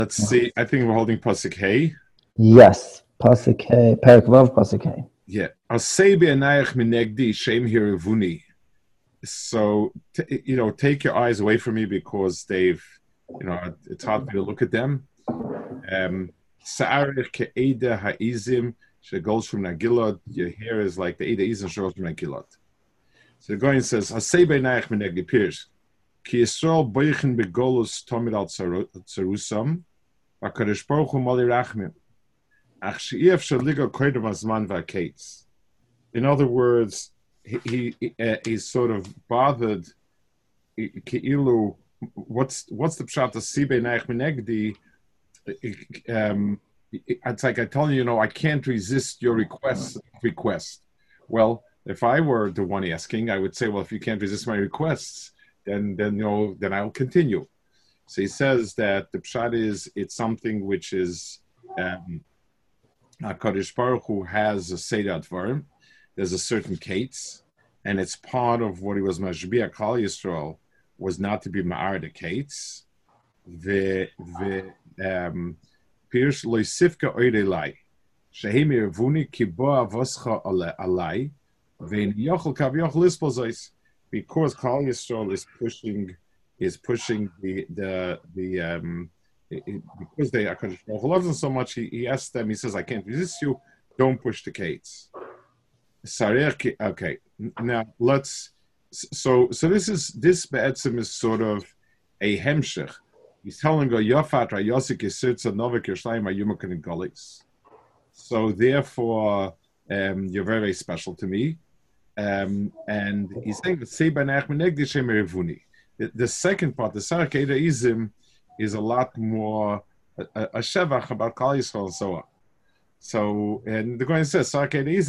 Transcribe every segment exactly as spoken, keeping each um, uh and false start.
Let's see. I think we're holding Pasuk Hey. Yes, Pasuk Hey, Perek Vav, Pasuk Hey. Yeah. Asei be'anayach minegdi shem hirivuni. So, t- you know, take your eyes away from me because they've, you know, it's hard for me to look at them. Um, Sa'arich ke'eda ha'izim shegoes from Nagilot. Your hair is like the Eda Izim shegoes from Nagilot. So the Goyen says, Asei be'anayach minegdi pirs. Ki Yisrael boichin begolus tomid al tzarusam. HaKadosh Baruch Hu mali rachmim. Ach she'ef shaliga koidem azman va'kates. In other words, he, he uh, he's sort of bothered. Keilu, what's what's the pshat of sibe naich minegdi? Um, it's like I tell you, you know, I can't resist your request. Request. Well, if I were the one asking, I would say, well, if you can't resist my requests, then then you know, then I'll continue. So he says that the pshat is it's something which is um, HaKadosh Baruch Hu has a seder advarim. There's a certain kates, and it's part of what he was mashbiach Klal Yisrael was not to be ma'ar the kates. The the um pirsh loisifka oidelai shehem yervuni kibo avoscha alai vein yochel kav yochel ispozais, because Klal Yisrael is pushing is pushing the the the um it, it, because they are loves them so much. He, he asks them. He says, "I can't resist you. Don't push the kates." Okay, now let's. So, so this is this be'etzim is sort of a hemshech. He's telling go Yofat Rayosik Yisitza Novik Yerushalayim Ayumakan and Golis. So therefore, um, you're very, very special to me. Um, and he's saying that Seiba Nachmenegdi Shemerivuni. The second part, the Sarek Eda Izim, is a lot more a, a, a shevach about Klal Yisrael and so on. So, and the Goyen says, so this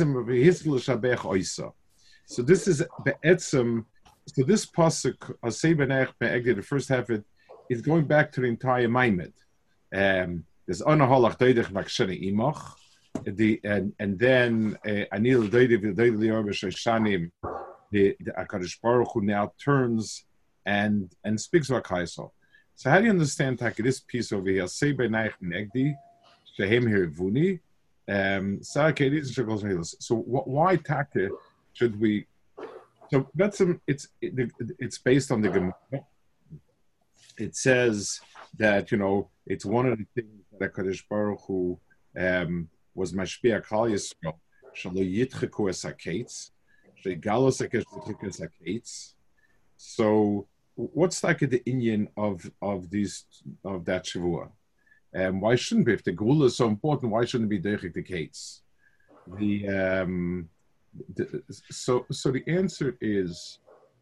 is be'etzem, so this pasuk, Asei Benech Be'egdi, the first half of it, is going back to the entire Maimed. Um, there's Anaholach Deidech Vakshene Imach, the and and then Anil Deidech V'Deidech Lior B'Shoshanim, the the HaKadosh Baruch Hu now turns and and speaks about Kaisel. So how do you understand Taki, this piece over here? Asei Benech Be'egdi, Shehem Hirivuni. Um, so wh- why Taka should we? So that's um, it's it, it's based on the Gemara. It says that you know it's one of the things that Kadosh Baruch Hu um, was mashbiach Klal Yisrael shelo yitcheku es hakates shegalos es hakates. So what's like the inyan of of these of that shavua? Um, why shouldn't be? If the Gula is so important, why shouldn't it be Deichik the Kates? The, um, the so so the answer is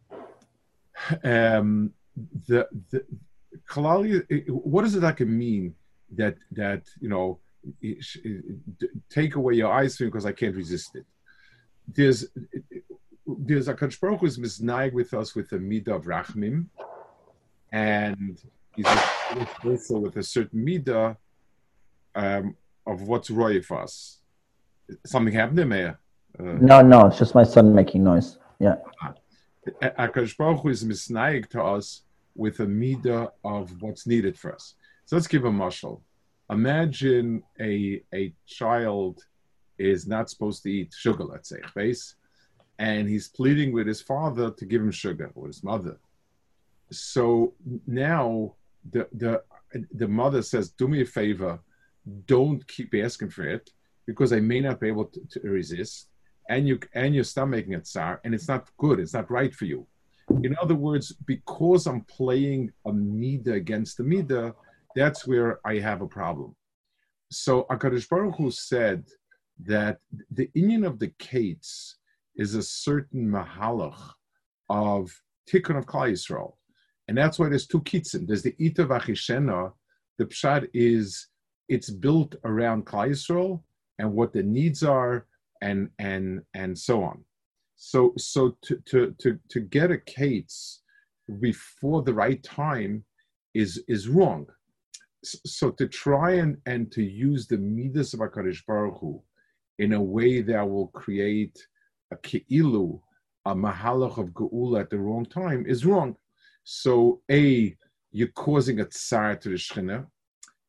um, the the Kalali. What does it like mean that that you know it, it, take away your eyes from me because I can't resist it? There's there's a Kadosh Baruch Hu is misnaig with us with a midah of rachmim, and he's also with a certain midah um, of what's roy for us. Something happened there, Meir? Uh, no, no, it's just my son making noise. Yeah. HaKadosh Baruch Hu is misnaig to us with a midah of what's needed for us. So let's give a mashal. Imagine a a child is not supposed to eat sugar, let's say, base, and he's pleading with his father to give him sugar, or his mother. So now the the the mother says, "Do me a favor, don't keep asking for it because I may not be able to, to resist, and you and you start making it sour, and it's not good. It's not right for you." In other words, because I'm playing a midah against the midah, that's where I have a problem. So HaKadosh Baruch Hu said that the inyan of the kates is a certain mahalach of tikkun of Klal Yisrael. And that's why there's two kitzim. There's the Ita Vachishena. The pshat is it's built around Klal Yisrael and what the needs are, and and and so on. So so to to to to get a kates before the right time is is wrong. So to try and and to use the midas of HaKadosh Baruch Hu in a way that will create a keilu, a mahalach of geula at the wrong time is wrong. So, A, you're causing a tsar to the Shekhinah,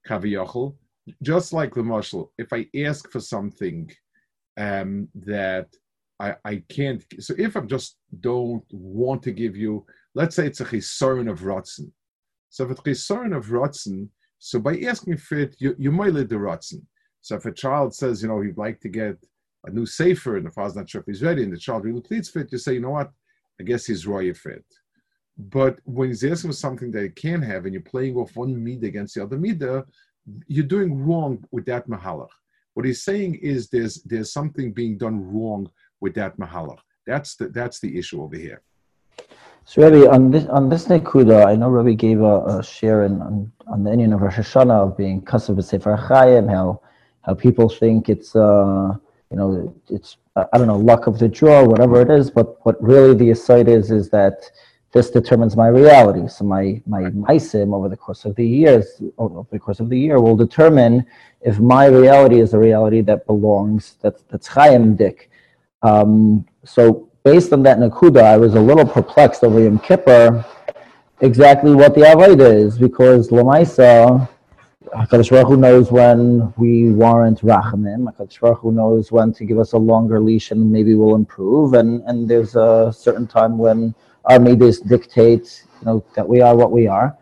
kaviyachol. Just like the marshal, if I ask for something um, that I, I can't, so if I just don't want to give you, let's say it's a chisaron of rotzen. So if it's chisaron of rotzen, so by asking for it, you, you might lead the rotzen. So if a child says, you know, he'd like to get a new sefer, and the father's not sure if he's ready, and the child really pleads for it, you say, you know what, I guess he's right for it. But when he's asking for something that he can't have, and you're playing off one midah against the other midah, you're doing wrong with that mahalach. What he's saying is there's there's something being done wrong with that mahalach. That's the that's the issue over here. So, Rabbi, on this on this nekuda, I know Rabbi gave a, a share in, on, on the Indian of Rosh Hashanah of being kasav b'sefer Chaim, how how people think it's uh you know it's I don't know luck of the draw, whatever it is, but what really the aside is is that this determines my reality. So my my maisim over the course of the years, over the course of the year, will determine if my reality is a reality that belongs that's that's Chaim dik. Um, so. Based on that nakuda, I was a little perplexed over Yom Kippur, exactly what the avodah is, because Lamaisa, HaKadosh Baruch Hu knows when we warrant rachamim, HaKadosh Baruch Hu knows when to give us a longer leash and maybe we'll improve, and, and there's a certain time when our midas dictate, you know, that we are what we are.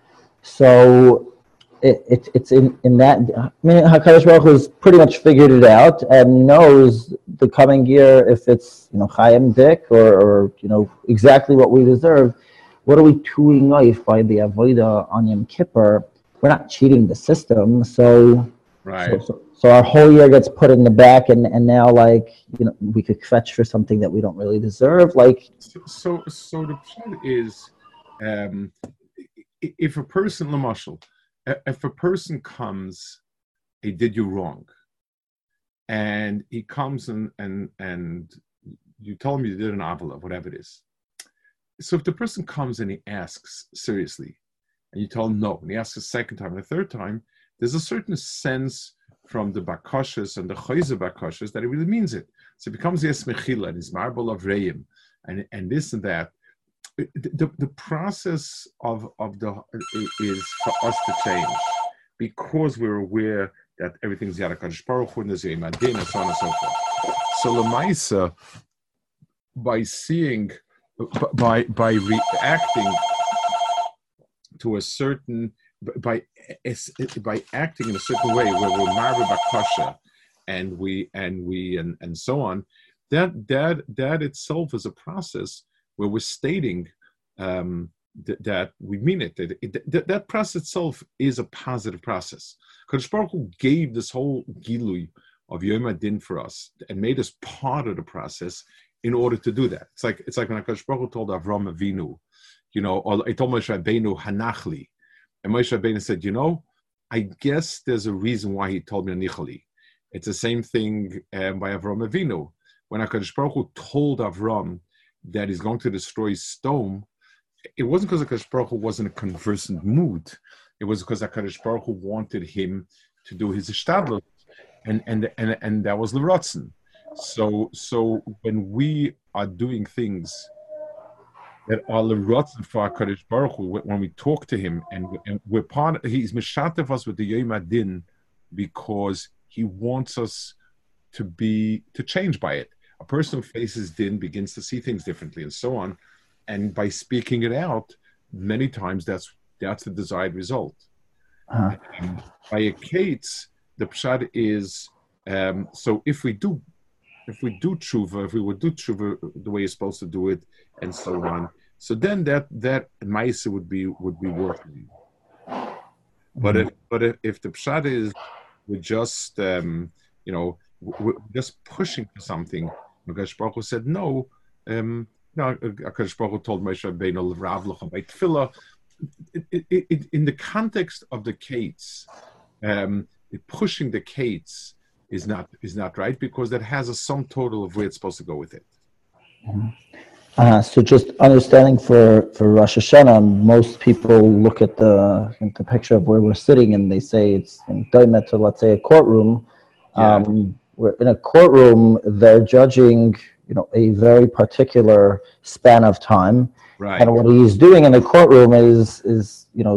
So it, it it's in, in that, I mean, HaKadosh Baruch Hu has pretty much figured it out and knows the coming year, if it's, you know, Chaim Dik or, or, you know, exactly what we deserve. What are we doing life by the avodah on Yom Kippur? We're not cheating the system, so right. So, so, so our whole year gets put in the back, and, and now, like, you know, we could fetch for something that we don't really deserve. Like, so so, so the point is, um, if a person, Lamashal, if a person comes, he did you wrong. And he comes and and and you tell him you did an avila, whatever it is. So if the person comes and he asks seriously, and you tell him no, and he asks a second time and a third time, there's a certain sense from the bakashas and the chayza bakashas that he really means it. So it becomes yes mechila and his marble of reim and and this and that. The, the, the process of of the is for us to change because we're aware that everything's Yad HaKadosh Baruch Hu and there's Yom Adin and so on and so forth. So Lamaisa, by seeing, by by reacting to a certain, by by acting in a certain way where we're married bakasha and we and we and, and so on, that that that itself is a process where we're stating um, th- that we mean it. That, it, that. That process itself is a positive process. Kadosh Baruch Hu gave this whole gilui of Yom Adin for us and made us part of the process in order to do that. It's like it's like when Kadosh Baruch Hu told Avram Avinu, you know, or he told Moshe Rabbeinu Hanachli, and Moshe Rabbeinu said, you know, I guess there's a reason why he told me Anichali. It's the same thing um, by Avram Avinu. When HaKadosh Baruch Hu told Avram that he's going to destroy Sodom, it wasn't because HaKadosh Baruch Hu was in a conversant mood. It was because HaKadosh Baruch Hu wanted him to do his ishtadlut, and and and and that was l'rotzen. So so when we are doing things that are l'rotzen for HaKadosh Baruch Hu, when we talk to him and, and we're part, he's mishatev us with the Yom Adin because he wants us to be to change by it. A person who faces din begins to see things differently and so on. And by speaking it out, many times that's that's the desired result. Uh-huh. And by a kates, the pshat is um, so if we do if we do tshuva, if we would do tshuva the way you're supposed to do it, and so on, so then that that ma'isa would be would be working. Mm-hmm. But if but if, if the pshat is we're just um, you know we're just pushing for something, HaKadosh Baruch Hu said no. Um, no, HaKadosh Baruch Hu told Moshe Rabbeinu Rav Locha by Tefillah. In the context of the kates, um, pushing the kates is not is not right because that has a sum total of where it's supposed to go with it. Mm-hmm. Uh, so just understanding for, for Rosh Hashanah, most people look at the the picture of where we're sitting and they say it's in Daimet to, let's say, a courtroom. Yeah. Um, we're in a courtroom, they're judging, you know, a very particular span of time. Right. And what he's doing in the courtroom is, is you know,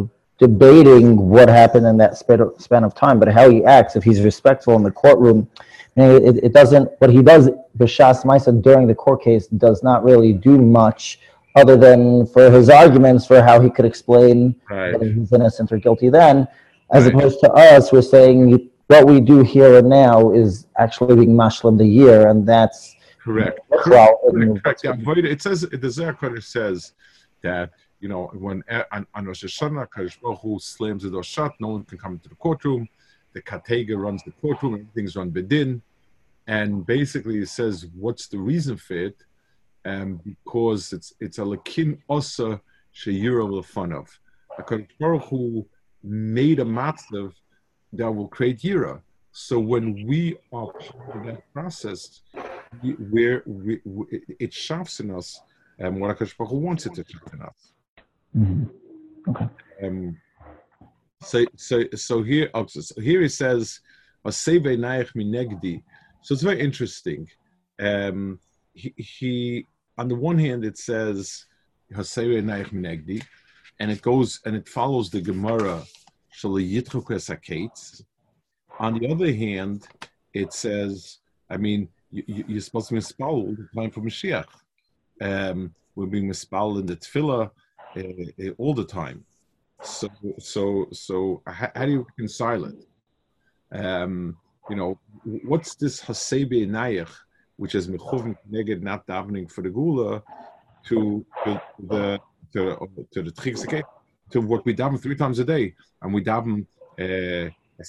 debating what happened in that span of time, but how he acts, if he's respectful in the courtroom, it, it doesn't, what he does, B'Shas Maisa, during the court case, does not really do much other than for his arguments for how he could explain Right. whether he's innocent or guilty then, as Right. opposed to us, we're saying what we do here and now is actually being mashlim the year, and that's correct. Correct. Correct. correct. Yeah, it says, the Zohar Kodesh says that, you know, when on, on Rosh Hashanah, Kadosh Baruch Hu slams the door shut, no one can come into the courtroom. The Katega runs the courtroom, everything's run bedin. And basically it says, what's the reason for it? Um, because it's it's a lakin osa sheyira lefanov. Kadosh Baruch Hu made a matzav that will create yira. So when we are part of that process, we, we're, we, we, it shafts in us um, what HaKadosh Baruch Hu wants it to shaft in us. Mm-hmm. Okay. Um, so, so, so here, so here he says, "Asevei naich minegdi." So it's very interesting. Um, he, he, on the one hand, it says, "Asevei naich minegdi," and it goes and it follows the Gemara, "Shelo yitchu kesaketz." On the other hand, it says, I mean, you, you, you're supposed to be mispal all the time for Mashiach. Um, we're being mispal in the tefillah uh, uh, all the time. So, so, so, how, how do you reconcile it? Um, you know, what's this hasebe nayach, which is mechuvin neged not davening for the gula, to, to the to to the tchik to what we daven three times a day, and we daven. Uh,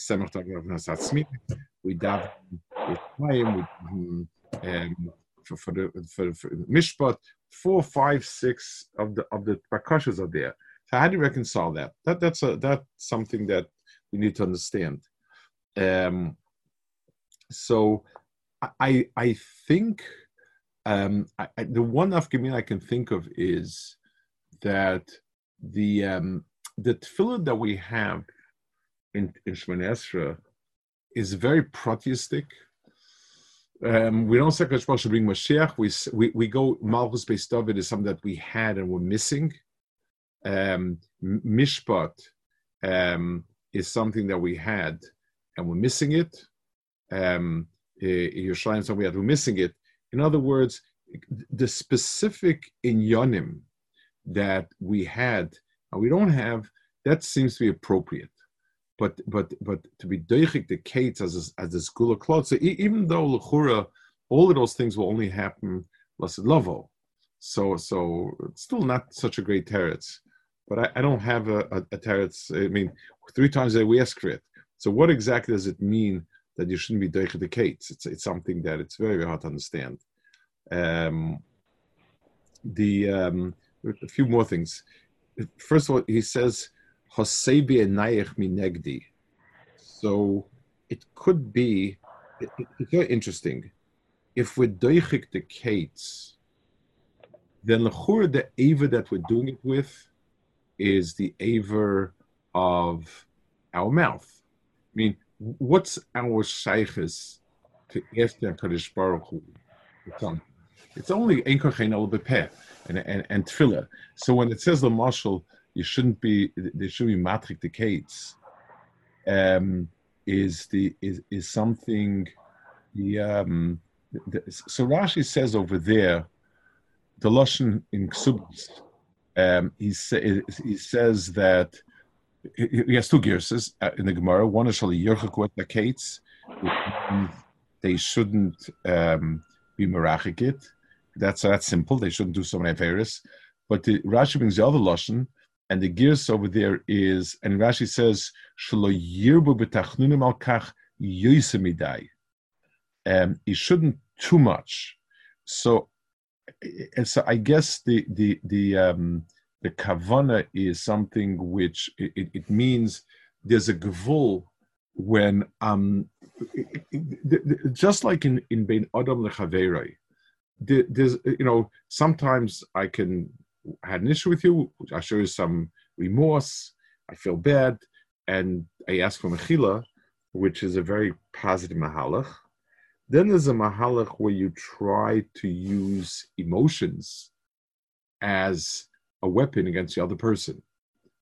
we daven with time, we um, for, for the for, for mishpat, four, five, six of the of the bakashas are there. So how do you reconcile that? That that's a that's something that we need to understand. Um, so I I think um, I, I, the one afgamin I can think of is that the um, the tefillah that we have in, in Shemona Esrei is very proteistic. Um, we don't say Kadosh Baruch Hu should bring Mashiach. We, we we go Malchus Beis David is something that we had and we're missing. Um, Mishpat um, is something that we had and we're missing it. Um, Yerushalayim is something we had, we're missing it. In other words, the specific inyanim that we had and we don't have, that seems to be appropriate. But but but to be doichik the kates as a, as a school of clothes. So even though l'chura, all of those things will only happen lassid lavo, so so it's still not such a great teretz. But I, I don't have a, a, a teretz. I mean, three times a day we ask for it. So what exactly does it mean that you shouldn't be doichik the kates? It's it's something that it's very, very hard to understand. Um, the um, a few more things. First of all, he says. So it could be, it, it, it's very interesting. If we're doichik the kates, then l'chura the aver that we're doing it with is the aver of our mouth. I mean, what's our shaykhis to Efter Kadosh Baruch Hu? It's only ein kochein el bepeh and and and tefillah. So when it says the marshal, you shouldn't be. There should be matrik the kates. Um, is the is is something? The um. The, so Rashi says over there, the lashon in Ksubis. Um, he say, he says that he, he has two gerses in the Gemara. One is shali yerchak with the kates. They shouldn't um, be merachik it. That's that's simple. They shouldn't do so many averis. But the Rashi brings the other lashon. And the gears over there is, and Rashi says, "Shelo yirbu b'tachnunim al kach yosemidai." Um, it shouldn't too much. So, and so I guess the the the um, the kavana is something which it, it means there's a gevul when um, it, it, it, just like in in bein adam lechaverei, there's you know sometimes I can. I had an issue with you, I show you some remorse, I feel bad, and I ask for mechila, which is a very positive mahalach. Then there's a mahalach where you try to use emotions as a weapon against the other person.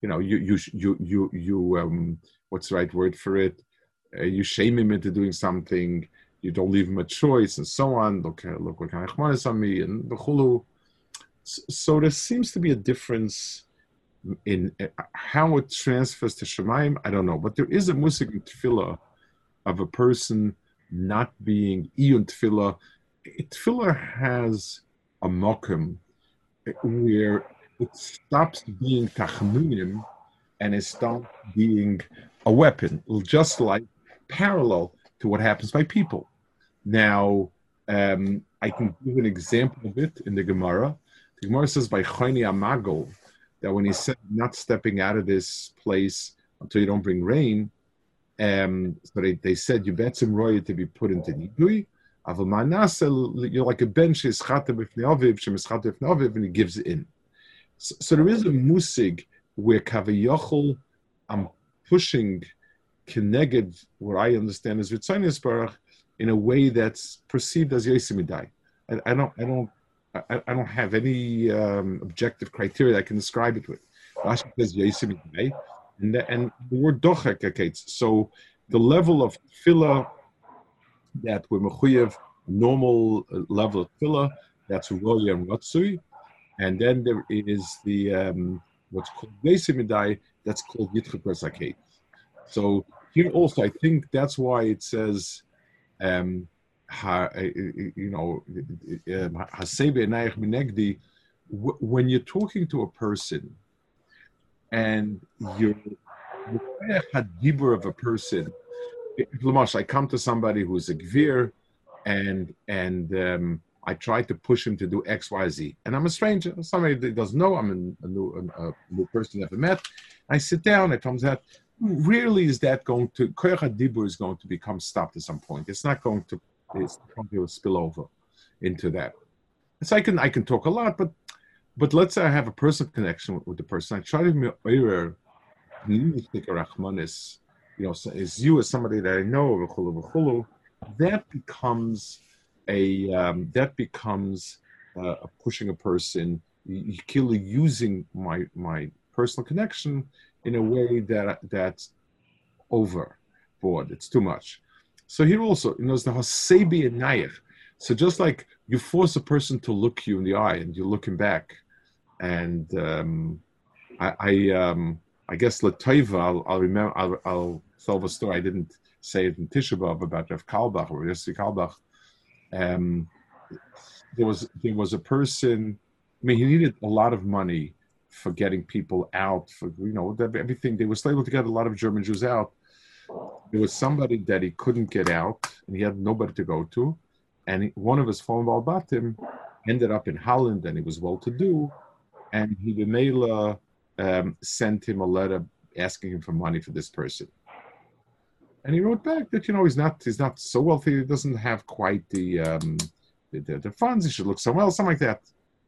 you know, you you you you you um, what's the right word for it? Uh, you shame him into doing something. You don't leave him a choice, and so on. Look, uh, look what kind of chmanis on me, and the chulu. So there seems to be a difference in uh, how it transfers to Shemaim. I don't know, but there is a musik in tefillah of a person not being iyun tefillah. Tefillah has a mokum where it stops being tachnunim and it starts being a weapon, just like parallel to what happens by people. Now, um, I can give an example of it in the Gemara. The Gemara says by Chayni Amagol that when he said not stepping out of this place until you don't bring rain, um, so they, they said you bet some royal to be put into nidui. You're like a bench is and he gives it in. So, so there is a musig where kavayochel I'm pushing keneged what I understand is Ritzonius Baruch in a way that's perceived as Yosimidai. I, I don't I don't I, I don't have any um, objective criteria that I can describe it with. Rashi says Yosimidai, and the, and the word dochek akates. So the level of tefillah that we're mechuyev, normal level of tefillah, that's roya and ratzui, and then there is the um, what's called Yosimidai, that's called Yitchak Resakate. So here also, I think that's why it says, um, ha, you know, Hasebe Nayach Minegdi, when you're talking to a person and you're a dibur of a person, I come to somebody who's a gvir and and um, I try to push him to do X, Y, Z, and I'm a stranger, somebody that doesn't know, I'm a new, a, a new person never met. I sit down, it comes out. Rarely is that going to koyach hadibur is going to become stopped at some point. It's not going to it's not going to spill over into that. So I can I can talk a lot, but but let's say I have a personal connection with, with the person. I try to be oirer, you know, so as you as somebody that I know, that becomes a um, that becomes uh, a pushing a person, you kill using my my personal connection in a way that that's overboard. It's too much. So here also, you know, it's the hasebi and nayach. So just like you force a person to look you in the eye and you look him back, and um, I, I, um, I guess Lataiva, I'll, I'll remember, I'll, I'll tell a story. I didn't say it in Tisha B'Av about Rav Kalbach or Yossi Kalbach. Um, there was there was a person. I mean, he needed a lot of money for getting people out, for, you know, everything. They were able to get a lot of German Jews out. There was somebody that he couldn't get out, and he had nobody to go to. And he, one of his former Balbatim ended up in Holland, and he was well-to-do. And he, B'meila, um, sent him a letter asking him for money for this person. And he wrote back that, you know, he's not he's not so wealthy. He doesn't have quite the um, the, the, the funds. He should look somewhere else, something like that.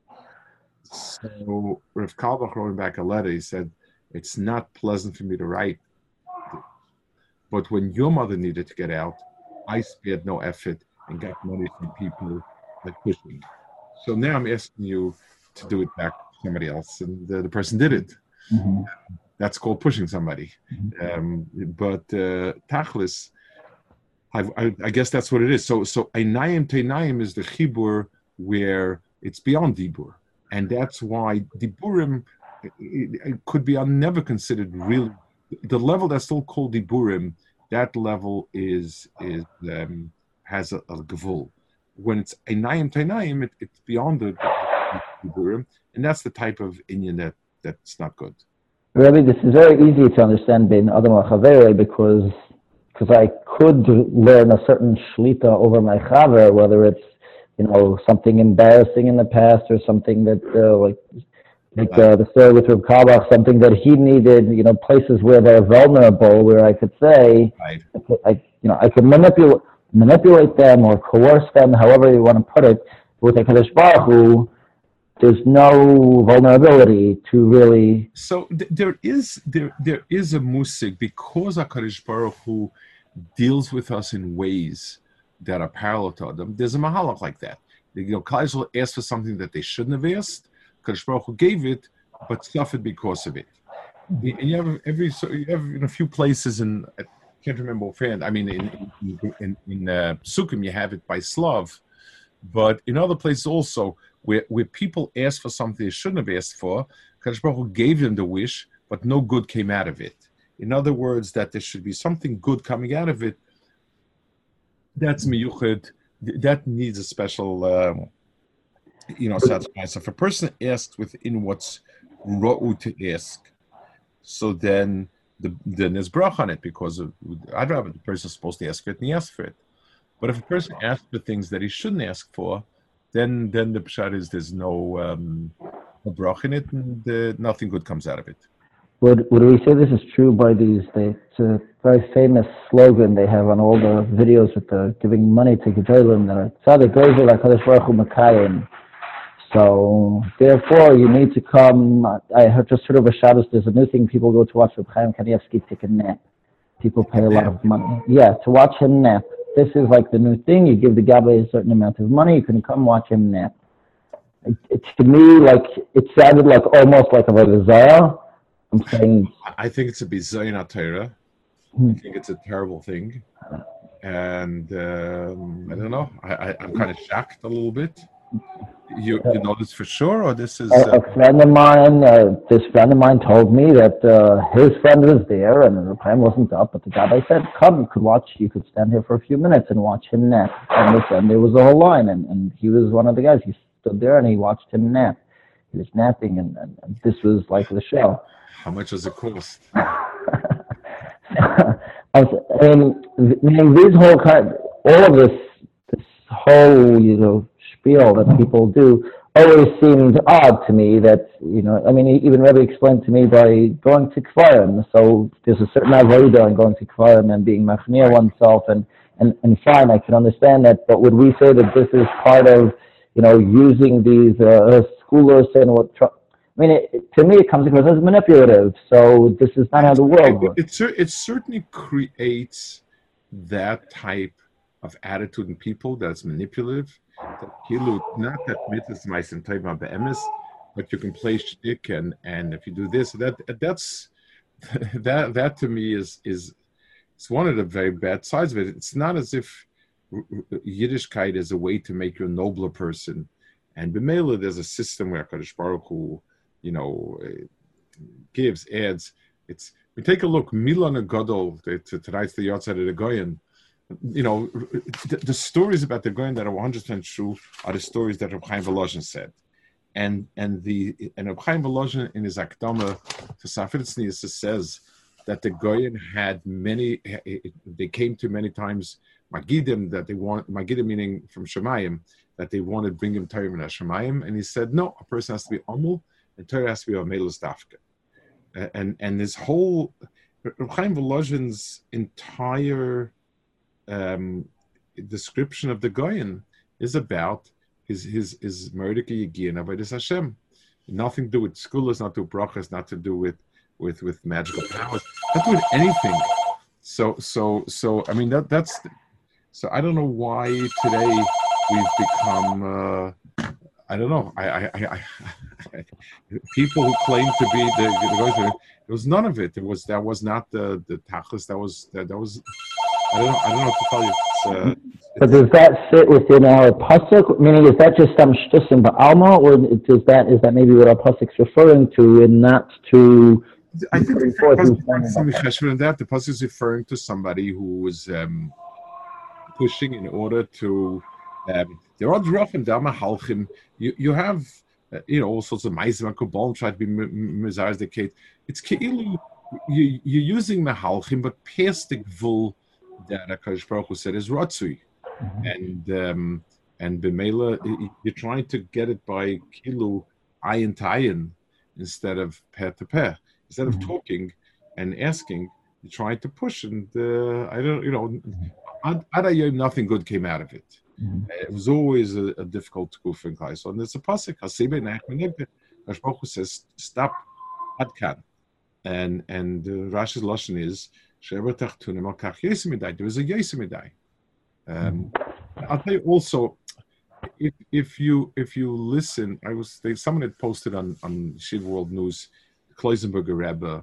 So Rav Kalbach wrote back a letter. He said, it's not pleasant for me to write, but when your mother needed to get out, I spared no effort and got money from people like pushing. So now I'm asking you to do it back to somebody else, and the, the person did it. Mm-hmm. That's called pushing somebody. Mm-hmm. Um, but uh, Tachlis, I, I, I guess that's what it is. So so Einayim Teinayim is the chibur where it's beyond dibur. And that's why Diburim it, it could be never considered really the level that's still called Diburim. That level is is um, has a, a gevul. When it's Einayim Tainayim, it, it's beyond the Diburim, and that's the type of inyan that that's not good. Rabbi, this is very easy to understand bein Adam HaChavere because because I could learn a certain shlita over my chaver, whether it's, you know, something embarrassing in the past or something that, uh, like, like uh, the story with Reb Kalbach, something that he needed, you know, places where they're vulnerable, where I could say, right. I, could, I, you know, I could manipulate manipulate them or coerce them, however you want to put it. With HaKadosh Baruch Hu, there's no vulnerability to really. So th- there is there there is a musik because HaKadosh Baruch Hu deals with us in ways that are parallel to them. There's a mahalach like that. You know, Klal Yisrael asked for something that they shouldn't have asked. Kadosh Baruch Hu gave it, but suffered because of it. and you have every so you have in a few places in I can't remember offhand. I mean, in in in, in uh, Sukkim you have it by Slav, but in other places also where where people ask for something they shouldn't have asked for, Kadosh Baruch Hu gave them the wish, but no good came out of it. In other words, that there should be something good coming out of it. That's miyuchad. That needs a special, um, you know, satisfaction. So if a person asks within what's ra'u to ask, so then the, then there's brach on it because of, I'd rather the person is supposed to ask for it and he asks for it. But if a person asks for things that he shouldn't ask for, then then the pshat is there's no, um, no brach in it and uh, nothing good comes out of it. Would would we say this is true by these? They, it's a very famous slogan they have on all the videos with the giving money to Gedolim that are Tzadik Gozer HaKadosh Baruch Hu Mekayim. So therefore, you need to come. I heard, just heard of a Shabbos. There's a new thing. People go to watch Reb Chaim Kanievsky take a nap. People pay a lot of money. Yeah, to watch him nap. This is like the new thing. You give the Gabbai a certain amount of money. You can come watch him nap. It, it, to me, like it sounded like almost like a desire. I'm saying. I think it's a bizayon Torah. I think it's a terrible thing, and um, I don't know. I, I, I'm kind of shocked a little bit. You, you know this for sure, or this is uh, a, a friend of mine. Uh, this friend of mine told me that uh, his friend was there, and the plan wasn't up. But the guy said, "Come, you could watch. You could stand here for a few minutes and watch him nap." And then there was a whole line, and, and he was one of the guys. He stood there and he watched him nap. He was napping, and, and, and this was like the show. How much does it cost? I mean, meaning these whole kind, all of this, this whole, you know, spiel that people do always seemed odd to me. That, you know, I mean, even Rebbe explained to me by going to Kfarim. So there's a certain avodah in going to Kfarim and being machmir oneself, and, and and fine, I can understand that. But would we say that this is part of, you know, using these uh, scholars and what? Tr- I mean, it, to me, it comes across as manipulative. So this is not how the world works. It, it, it certainly creates that type of attitude in people that's manipulative. That not that mitzvahs meisen tayva be'emes, but you can play shtick and and if you do this, that that's that that to me is is it's one of the very bad sides of it. It's not as if Yiddishkeit is a way to make you a nobler person, and b'meila there's a system where Kadosh Baruch Hu, you know, gives, adds. It's we take a look. Milan Gadol to tonight's the outside of the Goyen. You know, the, the stories about the Goyen that are one hundred percent true are the stories that Reb Chaim Volozhin said, and and the and Reb Chaim Volozhin in his Akdama to Safed Tznius says that the Goyen had many. They came to many times Magidim that they want Magidim meaning from Shemayim that they wanted to bring him Torah and Shemayim, and he said no, a person has to be humble. And Torah has to be a Melus Dafka. And and this whole Reb Chaim Volozhin's entire um, description of the Goyen is about his his his Merdika Yigin Avodas Hashem. Nothing to do with schools, not to do with brachas, not to do with with with magical powers, not to do with anything. So so so I mean that that's so I don't know why today we've become uh, I don't know. I, I, I, I people who claim to be the, the it was none of it. It was that was not the the tachlis. That was that, that was. I don't know. I don't know what to tell you. It's, uh, but does that fit within our pasuk? Meaning, is that just some shtusim ba'alma, or does that is that maybe what our pasuk's referring to, and not to? I think the pasuk that the pasuk is referring to somebody who was um, pushing in order to. Um, there are drachim dama halchim. You you have uh, you know all sorts of ma'asim and kabbalah try to be mezaiz the kate. It's keilu you you're using mahalchim, but past the gvul that Hakadosh Baruch Hu said is ratzui, mm-hmm. and um, and b'meila you're trying to get it by kilu ayin to ayin instead of peh to peh. Instead of mm-hmm. talking and asking, you're trying to push, and uh, I don't you know ad ayom nothing good came out of it. Mm-hmm. It was always a, a difficult goof and klai. So and there's a pasuk Hasibe Nachmanegde. Hakadosh Baruch Hu says stop adkan, and and uh, Rashi's lashon is she'ever tachtunim al kach yesimidai. There was a yesimidai. Um, I'll tell you also, if if you if you listen, I was they, someone had posted on on Shiv World News, Kloisenberger Rebbe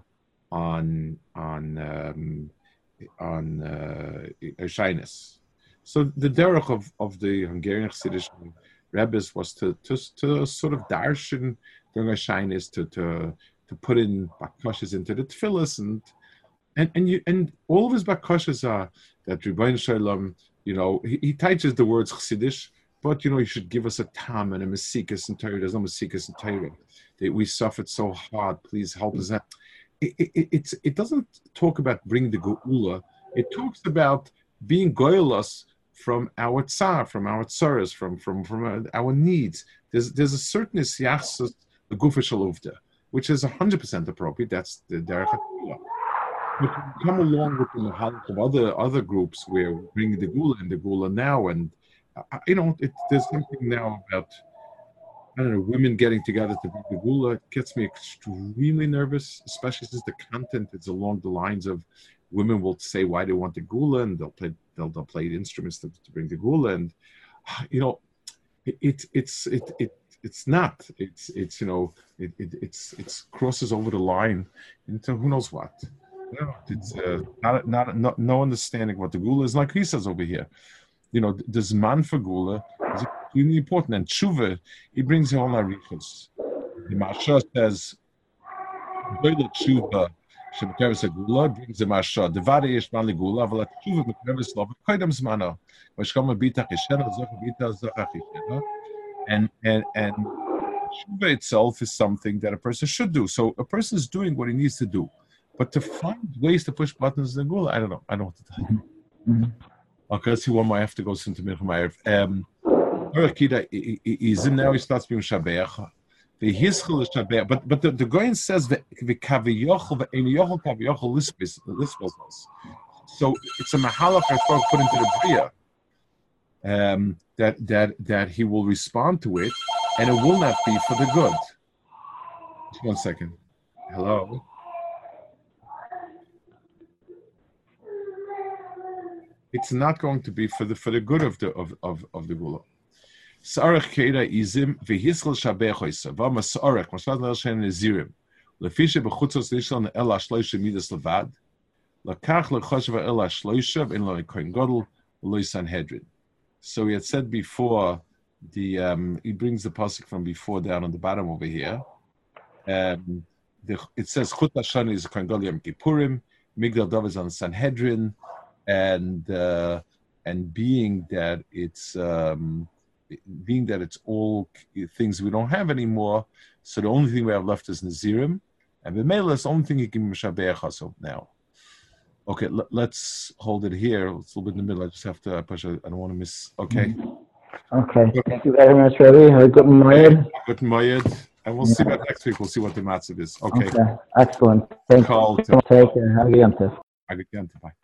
on on um, on uh, shyness. So the derech of, of the Hungarian Chassidish Rebbes was to, to to sort of darshan during a shyness to to to put in bakashas into the tefillas and and and you and all of his bakashas are that Rebbeinu Shalom, you know, he, he teaches the words Chassidish, but you know, you should give us a tam and a mesikas and Torah. There's no mesikas and Torah. That we suffered so hard. Please help us out. It, it, it's it doesn't talk about bring the geula. It talks about being goylos from our tsar, from our tsaras, from from from our, our needs. There's there's a certain yachsus the gufa shaluvda, which is a hundred percent appropriate. That's the derech geula. But you come along with the mahalik of other other groups where we bring the gula and the gula now, and uh, you know it, there's something now about I don't know women getting together to bring the gula. It gets me extremely nervous, especially since the content is along the lines of women will say why they want the gula, and they'll play they'll, they'll play instruments to, to bring the gula, and you know it, it it's it it it's not it's it's you know it, it it's it's crosses over the line into who knows what. No, it's uh, not, not not no understanding what the gula is. Like he says over here, you know, the zman for gula is extremely important, and tshuva he brings all our richos. The Maharsha says, "Goyla tshuva." Shemkeres gula brings the Maharsha. The vade is manli gula, but tshuva mkeres love koydem zmano. Vashkama bitach ishena zoch bitach zoch ishena, and and and tshuva itself is something that a person should do. So a person is doing what he needs to do, but to find ways to push buttons in the gula, I don't know. I don't know what to tell you. Mm-hmm. Okay, let's see one more. I have to go soon to Mincha Ma'ariv. Um, now he starts being shabeach. The hischel is shabeach, but but the, the Goyen says the kaviyochel the eniyochel kaviyochel lispos. So it's a mahalach I thought put into the bria. Um, that that that he will respond to it, and it will not be for the good. Just one second. Hello. It's not going to be for the for the good of the of of, of the gula. Sarach keira izim vehischel shabechoisa v'ama sarach masad le'elshen nezirim lefishe bechutzos nishlan el ashloisha midas levad lakach lechoshev el ashloisha v'en lo kohen gadol v'lo Sanhedrin. So he had said before the um, he brings the pasuk from before down on the bottom over here. Um, the, it says chut hashan is kohen gadol yom kippurim, migdal dov is on Sanhedrin. And uh, and being that it's um, being that it's all things we don't have anymore, so the only thing we have left is Nazirim, and the Mela is the only thing you can Mishabeach Haso now. Okay, l- let's hold it here. It's a little bit in the middle. I just have to uh, push. I don't want to miss. Okay. Okay. Thank you very much, Rabbi. Have a good Moed. Good Moed. And we'll see that next week. We'll see what the matzuv is. Okay. Okay. Excellent. Thank you. Call Take care. Have a good day. Bye.